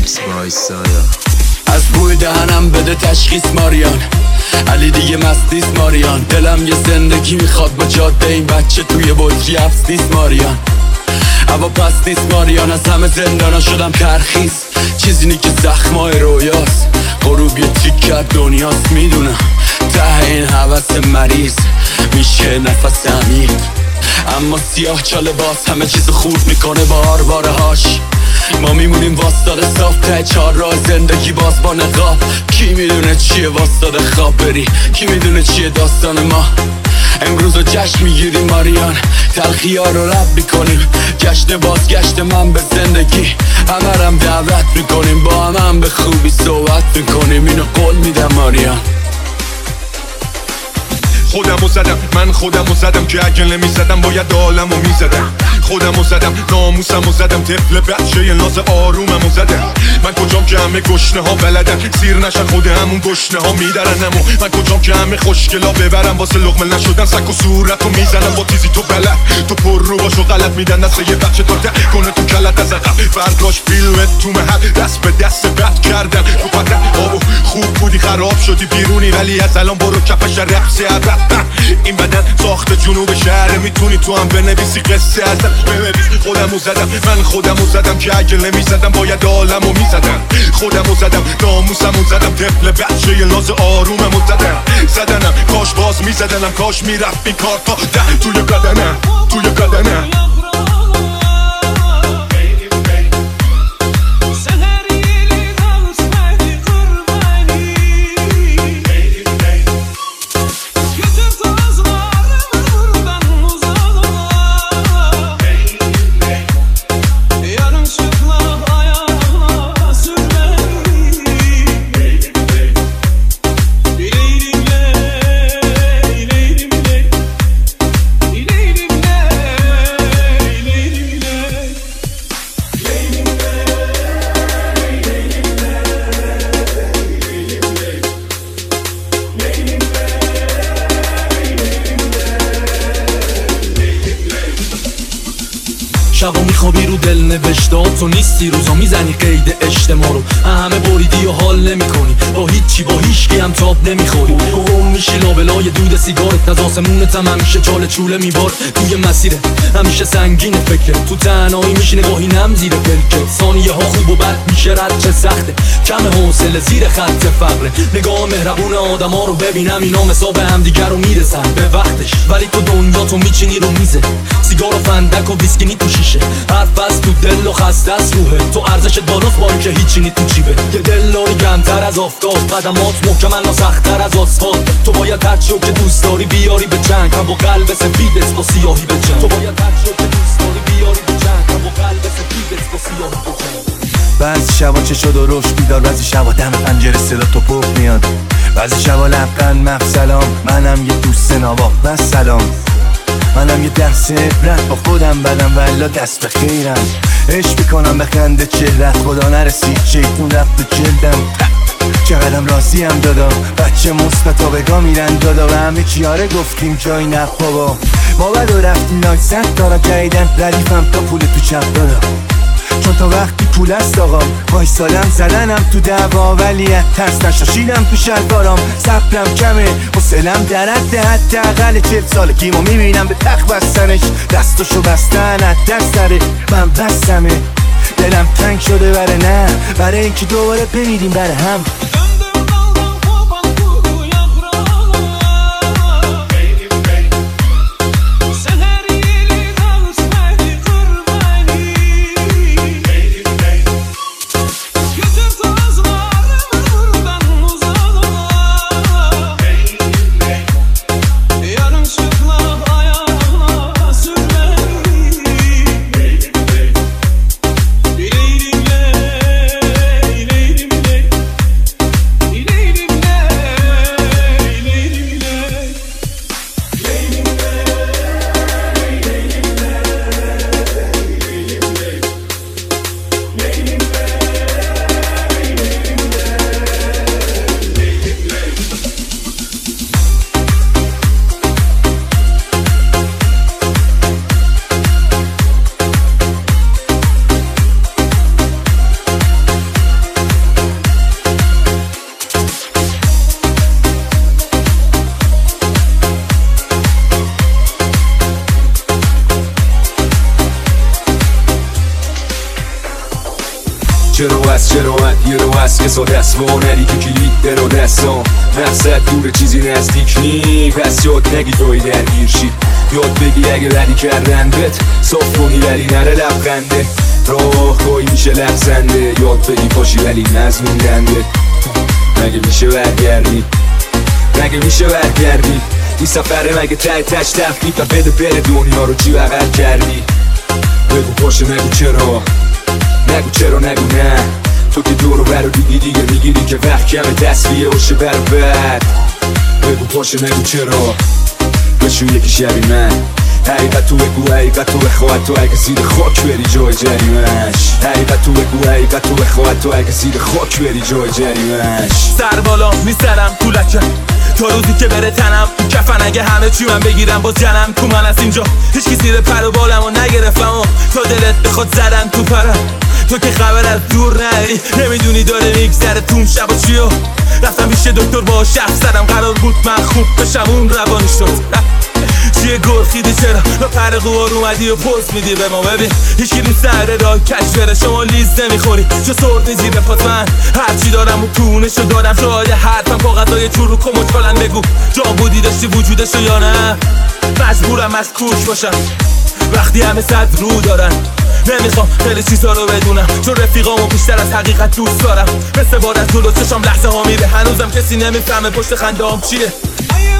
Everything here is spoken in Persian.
از بوی دهنم بده تشخیص ماریان، علی دیگه مستیست ماریان. دلم یه زندگی میخواد با جاده این بچه توی بطری حبس نیست ماریان. هوا پس نیست ماریان، از همه زندانا شدم ترخیص. چیزی که زخمای رویاست، غروب یه تیکه دنیاست. میدونم ته این حوث مریض میشه نفس عمیق، اما سیاه چاله باز همه چیز خورد میکنه با آرواره هاش. ما میمونیم واستاده صاف ته چهار راه زندگی باز با نقاب. کی میدونه چیه واستاده خواب بری، کی میدونه چیه داستان ما. امروز رو جشن میگیریم ماریان، تلخی ها رو رد میکنیم. جشن بازگشت من به زندگی، همه رم دعوت میکنیم. با هم به خوبی صحبت میکنیم، اینو قول میدم ماریان. خودمو زدم، من خودمو زدم که اگه نمیزدم باید عالمو میزدم. خودمو زدم، ناموسمو زدم، طفل بچه ناز آروممو زدم. من کجام که همه گشنه ها بلدن سیر نشن خود همون گشنه ها میدرنمو. من کجام که همه خوشگلا ببرم واسه لقمه نشدن سک و صورتو میزنم با تیزی تو بلد. تو پر رو باشو غلط میدن دست یه بچه تا کنه تو کلت از عقب. فرداش فیلمت تو محل دست به دست بد کردن. تو پتن آبو خوب بودی خراب شدی بیرونی، ولی از الان برو کفش رقص عرب. این بدن ساخت جنوب شهر، میتونی تو هم بنویسی قصه ازت بنویس. خودمو زدم، من خودمو زدم که اگه نمیزدم باید عالمو میزدم. خودمو زدم، ناموسمو زدم، طفل بچه ناز آروممو زدنم. کاش باز میزدنم، کاش میرفت این کار تا توی بدنم، توی بدنم. شبا میخوابی رو دل نوشتات، تو نیستی روزا میزنی قید اجتماع رو. همه بریدی و حال نمی کنی، با هیچی با هیچکی هم تاب نمیخوری. قوم میشی لابلای دود سیگارت، از آسمونت هم همیشه چاله چوله میبار. توی مسیره همیشه سنگین فکرت، تو تنهایی میشی نگاهی نم زیر پلکت. ثانیه ها خوب و بد میشه رد چه سخته، کم حوصله زیر خط فقره. نگاه مهربون آدم ها رو ببینم، اینا مساب هم دیگر رو میرسن به وقتش. ولی تو دنیا تو میچینی رو میزه، سیگار و فندک و ویسکی تو شیشه. حرف از تو دل و خسته از روحه، تو ارزش بالاست باری که هیچی نی تو جیبه. یه دلاری کمتر از آفتاب، قدمات محکمن و سخت‌تر از آسفالت. تو باید هرچی که دوست داری بیاری به جنگ، هم با قلب سفیدت با سیاهی به جنگ. تو باید هرچی که دوست داری بیاری به جنگ، هم با قلب سفیدت با سیاهی به جنگ. بعضی شبا چه شد و رشد بیدار، بعضی شبا دم پنجره صدا تو پخ میاد، بعضی شبا لبخند مف سلام. منم یه دوست نابا بس سلام، منم یه درس عبرت با خودم بدم والا دست به خیرم. عشق میکنم به خنده چهرت، خدا نرسید شیطون رفت به جلدم. چقدرم راضیم دادا، بچه مثبت و بگاه میرن دادا. و همه چیاره گفتیم جای نه بابا، ما بد و رفتیم ناک زد دارا جاییدن. ردیفم تا پول تو چپ دادا، چون تا وقتی پول است آقام وایسادم زدنم تو دعوا. ولی ترس نشاشیدم تو شلوارام، صبرم کمه حوصله‌ام در حد حداقل 40 سالگیمو میبینم به تخت بستنش. دستاشو بستن از دست سره من بستمه، دلم تنگ شده بره نه، برای اینکه دوباره بمیریم بره هم. چرا یه رو هست که ساده است و هنری که کلید در و دستان مقصد دور چیزی نزدیک نی پس یاد نگی توی درگیر شی یاد بگی اگه ردی کردندت صاف کنی ولی نره لبخنده راه گاهی میشه لبزنده یاد بگی پاشی ولی نزموندنده مگه میشه برگردی این سفره مگه تای تش تفکیف و بده بره دنیا رو چی بغل کردی بگو پاشه نگو چرا نگو نه تو که دورو برو دیگه میگیری که وقت کمه تصفیه باشه برو بعد بگو پاشه نگو چرا بشو یکی شبی من حقیقت تو بگو حقیقت تو بخواد تو اگه زیر خاک بری جای جریمش حقیقت تو بگو حقیقت تو بخواد تو اگه زیر خاک بری جای جریمش سر بالا میسرم تو لکه تا روزی که بره تنم کفن اگه همه چی من بگیرم باز جنم تو من از اینجا هیچکی زیر پر و بالم و نگرفتم و تا دلت بخواد زدن تو پرم تو که خبر از دور نری نمیدونی داره میگذره توم شب و چیو رفتم پیش دکتر با شخص زدم قرار بود من خوب بشم اون روانی شد چیه گرخیدی چرا با پر قوار اومدی و پوز میدی به ما ببین هیچکی رو سر راه کش بره شما لیز نمیخوری چه سردی زیر پات من هرچی دارم و پونشو دارم شاید حرفم کاغذای چور رو کموچالن بگو جان بودی داشتی وجودشو یا نه مجبورم از کوش باشم وقتی همه صد رو دارن نمیخوام خیلی چیزا رو بدونم چون رفیقامو بیشتر از حقیقت دوست دارم مثل بار از جلو چشام لحظه ها میره هنوزم کسی نمیفهمه پشت خندهام چیه